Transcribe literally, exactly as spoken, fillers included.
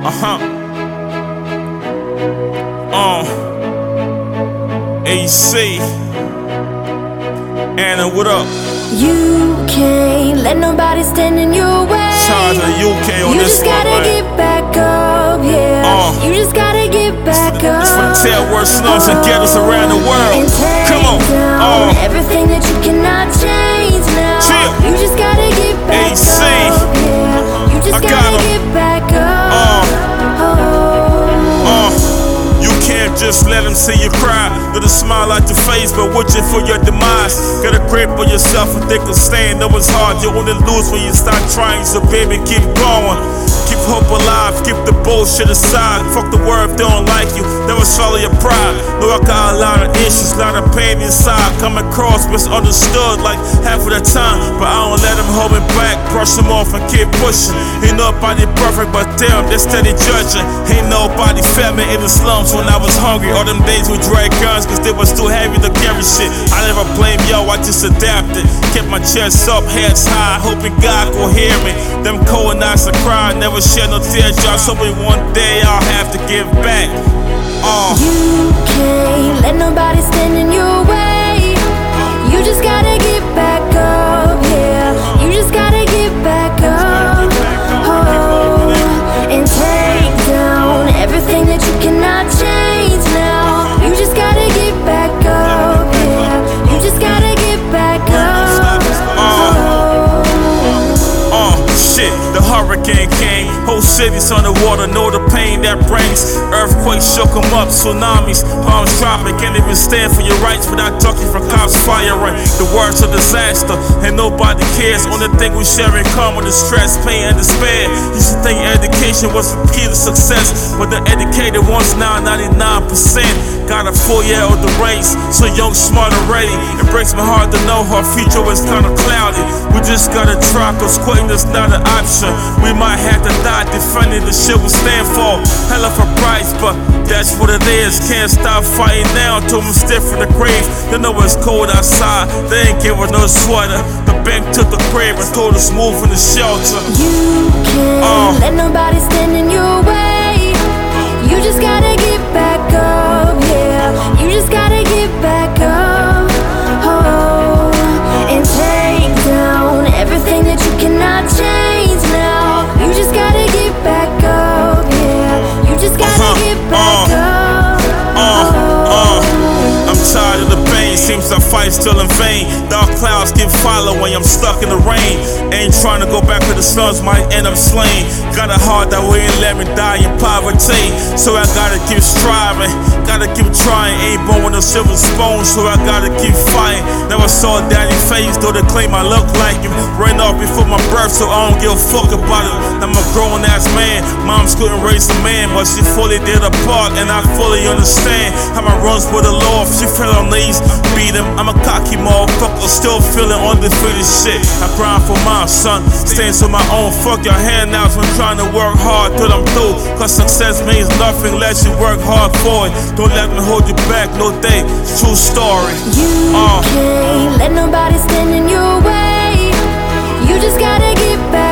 Uh-huh. Uh. A C. Anna, what up? You can't let nobody stand in your way. Charge of U K on you this just gotta one, get back up, yeah. Uh. You just gotta get back up. It's for the tailwork slums and ghettos around the world. And take Come on. down Uh. everything that you cannot change now. Chill. You just gotta get back A C. up, yeah. You just I got gotta 'em. get back up. Uh. Oh. Uh, you can't just let them see you cry. Let a smile out your face, but watch it for your demise. Get a grip on yourself and think of staying. Know it's hard, you only lose when you start trying. So baby, keep going. Keep hope alive, keep the bullshit aside. Fuck the word if they don't like you, never swallow your pride. Know I got a lot of issues, lot of pain inside. Come across misunderstood like half of the time, but I don't let them hold me back. Brush them off and keep pushing. Ain't nobody perfect, but damn, they're steady judging. Ain't nobody fed me in the slums when I was hungry. All them days we drag guns cause they was too heavy to carry shit. I never blame yo, I just adapted. Kept my chest up, heads high, hoping God will hear me. Them cold nights I cried, never shed no teardrops. Hoping one day I'll have to give back. Uh. You can't let nobody stand in your way. You just gotta get back up, yeah. You just gotta get back up. Oh, and take down everything that you cannot change now. You just gotta get back up, yeah. You just gotta get back up. Uh, uh, shit, the hurricane came. Whole cities underwater, know the pain that brings. Earthquakes shook them up, tsunamis, palms dropping. Can't even stand for your rights without ducking from cops firing. The words of disaster, and nobody cares. Only thing we share in common is stress, pain, and despair. Used to think education was the key to success, but the educated ones now ninety-nine percent. Got a full year of the race, so young, smart, and ready. It breaks my heart to know her future is kinda cloudy. We just gotta try, cause quitting is not an option. We might have to die defending the shit we stand for. Hell of a price, but that's what it is. Can't stop fighting now till I'm stiff in the grave. They know it's cold outside, they ain't give us no sweater. The bank took the crib and told us move in the shelter. You can't Uh. let nobody stand in your way. You just gotta get back up, yeah. You just gotta get back up. Oh, and take down everything that you cannot change now. You just gotta get back up, yeah. You just gotta Uh-huh. get back Uh. up. Uh, uh, I'm tired of the pain, seems I fight still in vain. Dark clouds keep following, I'm stuck in the rain. Ain't trying to go back to the slums, might end up slain. Got a heart that way and let me die in poverty. So I gotta keep striving, gotta keep trying. Ain't born with a silver spoon, so I gotta keep fighting. Never saw daddy face, though they claim I look like him. Ran off before my birth, so I don't give a fuck about it. I'm a grown ass man, moms couldn't raise a man, but she fully did her part, and I fully understand how my runs with the Lord. She fell on knees, beat him. I'm a cocky motherfucker, still feeling undefeated shit. I grind for my son, staying to my own. Fuck your handouts when trying to work hard till I'm through. Cause success means nothing unless you work hard for it. Don't let them hold you back, no day. True story. You Uh. can't let nobody stand in your way. You just gotta get back